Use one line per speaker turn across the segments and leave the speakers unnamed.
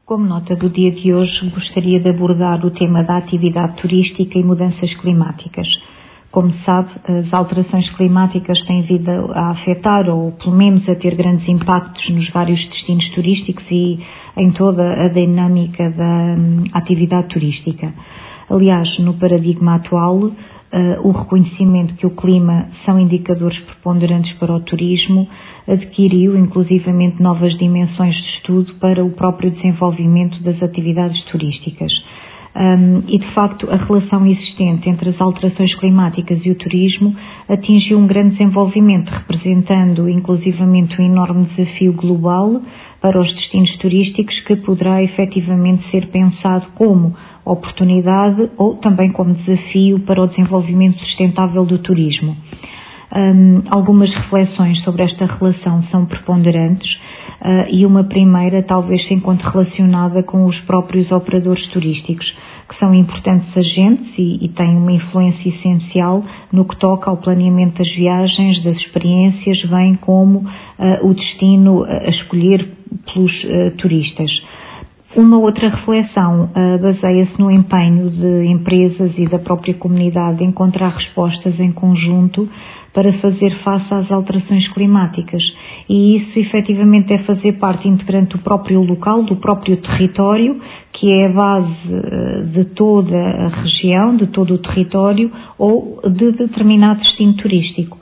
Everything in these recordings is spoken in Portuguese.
Como nota do dia de hoje, gostaria de abordar o tema da atividade turística e mudanças climáticas. Como sabe, as alterações climáticas têm vindo a afetar, ou pelo menos a ter grandes impactos nos vários destinos turísticos e em toda a dinâmica da atividade turística. Aliás, no paradigma atual, o reconhecimento que o clima são indicadores preponderantes para o turismo adquiriu inclusivamente novas dimensões de estudo para o próprio desenvolvimento das atividades turísticas. E de facto a relação existente entre as alterações climáticas e o turismo atingiu um grande desenvolvimento, representando inclusivamente um enorme desafio global para os destinos turísticos que poderá efetivamente ser pensado como oportunidade ou também como desafio para o desenvolvimento sustentável do turismo. Algumas reflexões sobre esta relação são preponderantes e uma primeira talvez se encontre relacionada com os próprios operadores turísticos, que são importantes agentes e têm uma influência essencial no que toca ao planeamento das viagens, das experiências, bem como o destino a escolher pelos turistas. Uma outra reflexão baseia-se no empenho de empresas e da própria comunidade em encontrar respostas em conjunto para fazer face às alterações climáticas. E isso efetivamente é fazer parte integrante do próprio local, do próprio território, que é a base de toda a região, de todo o território ou de determinado destino turístico.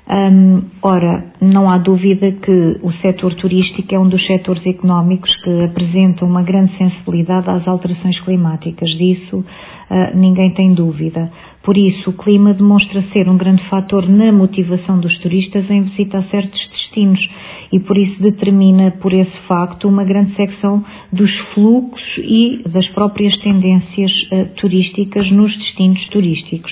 Ora, não há dúvida que o setor turístico é um dos setores económicos que apresenta uma grande sensibilidade às alterações climáticas, disso ninguém tem dúvida. Por isso, o clima demonstra ser um grande fator na motivação dos turistas em visitar certos destinos e por isso determina por esse facto uma grande secção dos fluxos e das próprias tendências turísticas nos destinos turísticos.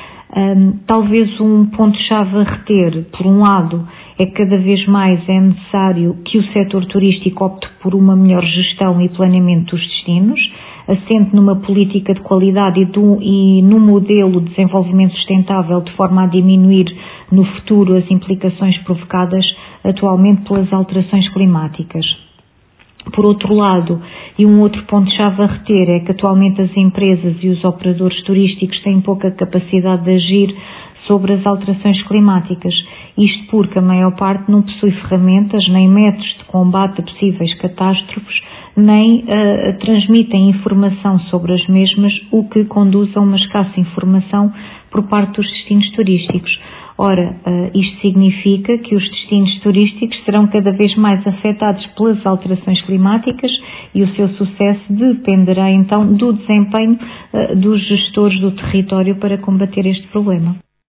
Talvez um ponto-chave a reter, por um lado, é que cada vez mais é necessário que o setor turístico opte por uma melhor gestão e planeamento dos destinos, assente numa política de qualidade e num modelo de desenvolvimento sustentável de forma a diminuir no futuro as implicações provocadas atualmente pelas alterações climáticas. Por outro lado, e um outro ponto-chave a reter é que atualmente as empresas e os operadores turísticos têm pouca capacidade de agir sobre as alterações climáticas, isto porque a maior parte não possui ferramentas nem métodos de combate a possíveis catástrofes, nem transmitem informação sobre as mesmas, o que conduz a uma escassa informação por parte dos destinos turísticos. Ora, isto significa que os destinos turísticos serão cada vez mais afetados pelas alterações climáticas e o seu sucesso dependerá então do desempenho dos gestores do território para combater este problema.